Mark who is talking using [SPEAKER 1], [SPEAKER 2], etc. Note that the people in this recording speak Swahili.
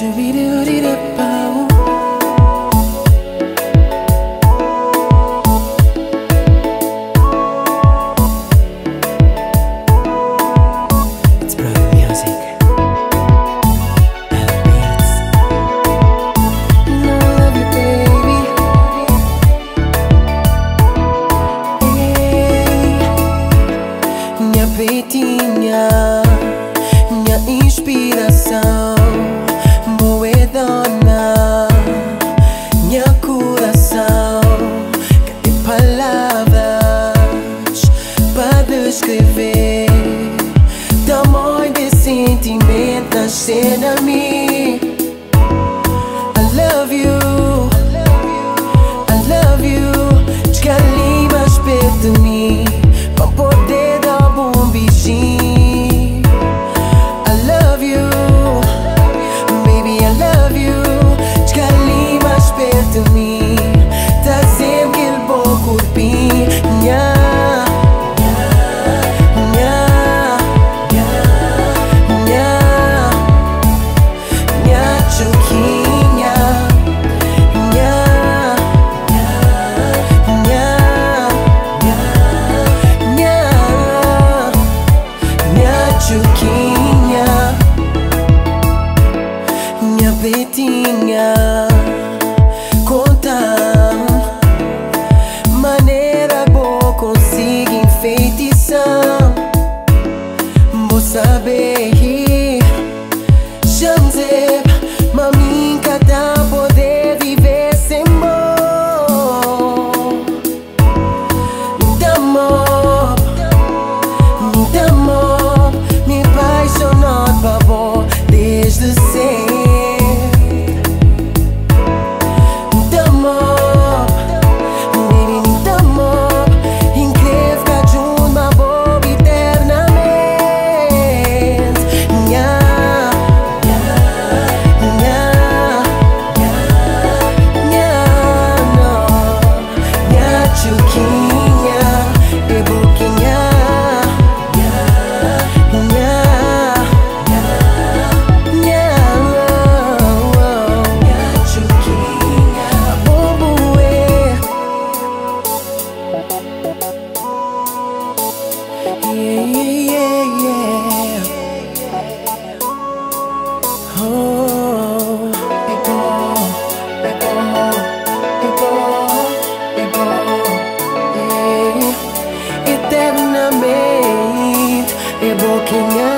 [SPEAKER 1] It's Brother Music.
[SPEAKER 2] Love you, baby. Minha peitinha, minha inspiração, boa dona, minha coração. Cadê palavras para descrever tamanho de sentimento nascer a mim? I love you, I love you. Descalei mais perto de mim pra poder dar um beijinho. I love you, baby, I love you. Descalei mais perto de mim, tá sempre aquele bom corpinho. Nha, nha, nha, nha, nha, Chuquinha. Nha, nha, nha, nha, nha, Chuquinha. Minha peitinha, conta maneira boa consigo enfeitiçar. Vou saber Jamzeb, mamin cada poder viver sem amor. Me amor, me apaixonado por amor desde sempre. Me amor, baby, me amor, incrível ficar junto, uma boa eternamente. Nha, nha, nha, nha, nha, Chuquinha, e boquinha. Nha, nha, nha, Chuquinha, boboé. Yeah, yeah, yeah. Oh, eternamente, é boquinha.